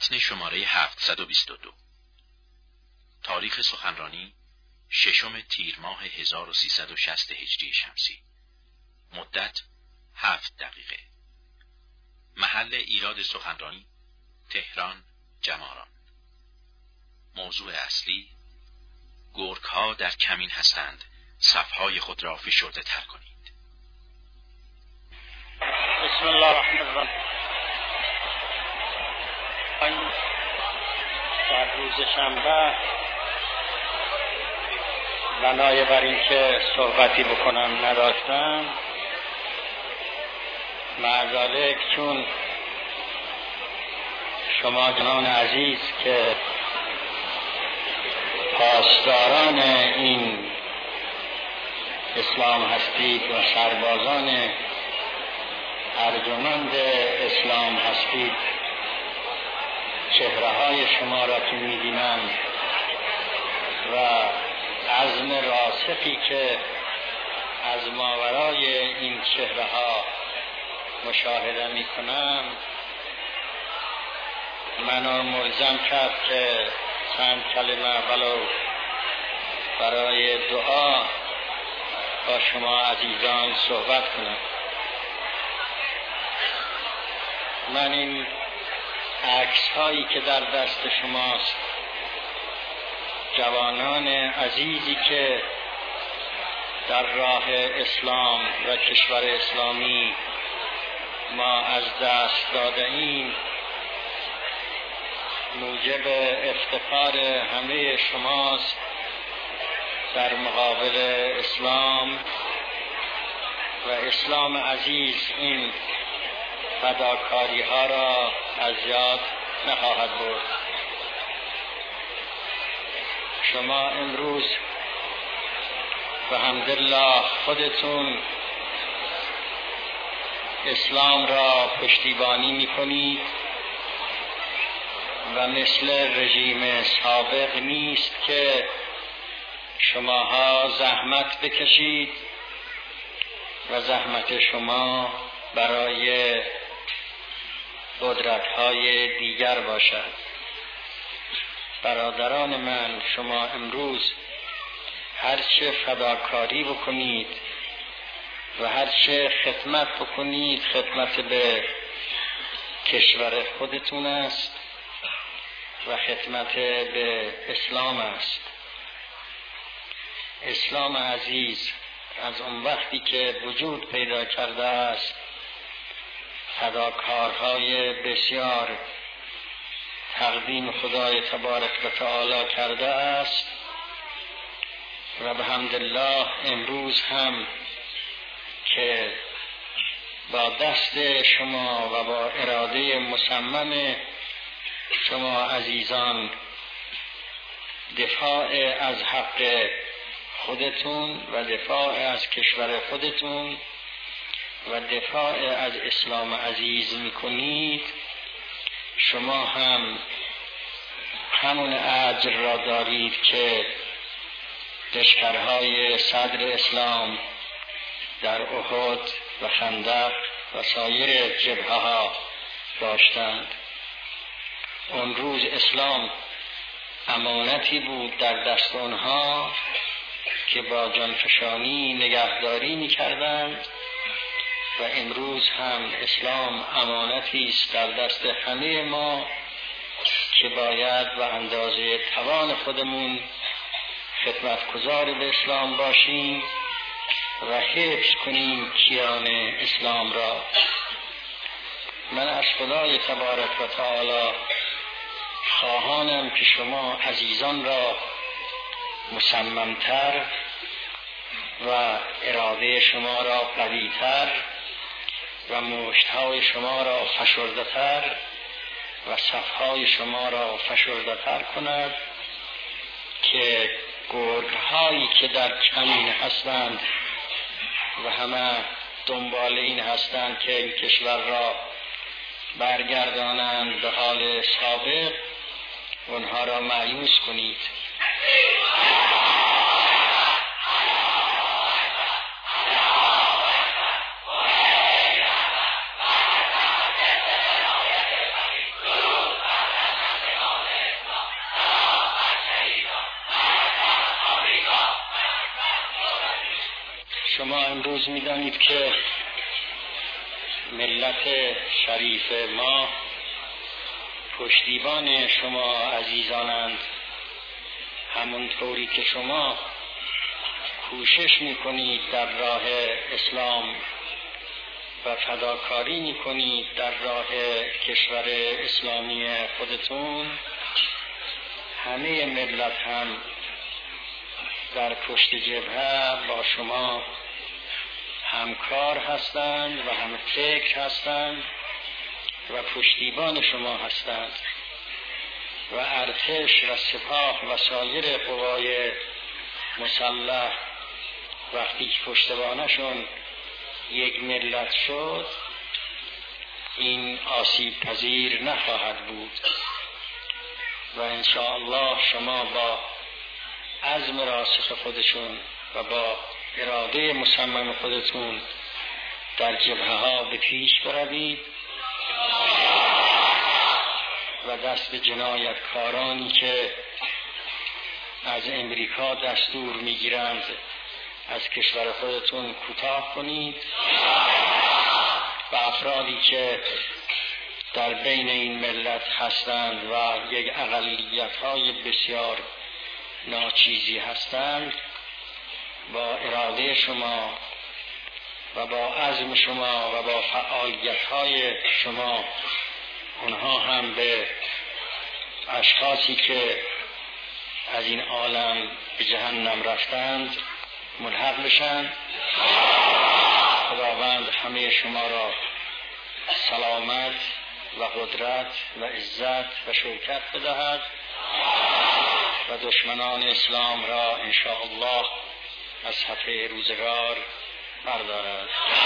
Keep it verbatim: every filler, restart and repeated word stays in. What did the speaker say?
متن شماره هفتصد و بیست و دو. تاریخ سخنرانی ششم تیر ماه هزار و سیصد و شصت هجری شمسی. مدت هفت دقیقه. محل ایراد سخنرانی تهران، جماران. موضوع اصلی: گرگ ها در کمین هستند، صفهای خود را فشرده تر کنید. بسم الله الرحمن الرحیم. در روز شنبه بنای بر این که صحبتی بکنم نداشتم، معذالک چون شما جنان عزیز که پاسداران این اسلام هستید و سربازان ارجمند اسلام هستید، چهره های شما را که می‌بینم و عزم راسخی که از ماورای این چهره ها مشاهده می‌کنم، منو ملزم کرد که چند کلمه ولو برای دعا با شما عزیزان صحبت کنم. من این عکس هایی که در دست شماست، جوانان عزیزی که در راه اسلام و کشور اسلامی ما از دست داده ایم، موجب افتخار همه شماست در مقابل اسلام و اسلام عزیز. این فداکاری ها را از یاد نخواهد برد. شما امروز بحمدالله خودتون اسلام را پشتیبانی میکنید و مثل رژیم سابق نیست که شماها زحمت بکشید و زحمت شما برای قدرت‌های دیگر باشد. برادران من، شما امروز هرچه فداکاری بکنید و هرچه خدمت بکنید، خدمت به کشور خودتون است و خدمت به اسلام است. اسلام عزیز از اون وقتی که وجود پیدا کرده است، فداکارهای بسیار تقدیم خدای تبارک و تعالی کرده است و بحمدالله امروز هم که با دست شما و با اراده مصمم شما عزیزان دفاع از حق خودتون و دفاع از کشور خودتون و دفاع از اسلام عزیز میکنید، شما هم همون اجر را دارید که لشکرهای صدر اسلام در احد و خندق و سایر جبهه ها داشتند. اون روز اسلام امانتی بود در دست اونها که با جانفشانی نگهداری میکردند و امروز هم اسلام امانتی است در دست همه ما که باید و اندازه توان خودمون خدمتگزار به اسلام باشیم و حفظ کنیم کیان اسلام را. من از خدای تبارک و تعالی خواهانم که شما عزیزان را مصممتر و اراده شما را قویتر و مشتهای شما را فشرده‌تر و صفهای شما را فشرده‌تر کند که گرگ‌هایی که در کمین هستند و همه دنبال این هستند که این کشور را برگردانند به حال سابق، اونها را مایوس کنید. شما امروز می‌دانید که ملت شریف ما پشتیبان شما عزیزانند، همونطوری که شما کوشش میکنید در راه اسلام و فداکاری میکنید در راه کشور اسلامی خودتون، همه ملت هم در پشت جبهه با شما همکار هستند و هم فکر هستند و پشتیبان شما هستند و ارتش و سپاه و سایر قوای مسلح وقتی که پشتوانشون یک ملت شد، این آسیب پذیر نخواهد بود و انشاءالله شما با عزم راسخ خودشون و با اراده مصمم خودتون در جبهه ها به پیش بروید و دست به جنایتکارانی که از امریکا دستور میگیرند از کشور خودتون کوتاه کنید و افرادی که در بین این ملت هستند و یک اقلیت‌های بسیار ناچیزی هستند، با اراده شما و با عزم شما و با فعالیت‌های شما اونها هم به اشخاصی که از این عالم به جهنم رفتند ملحق بشن. خداوند همه شما را سلامت و قدرت و عزت و شوکت بدهد و دشمنان اسلام را انشاءالله از صفحه روزگار بردارد.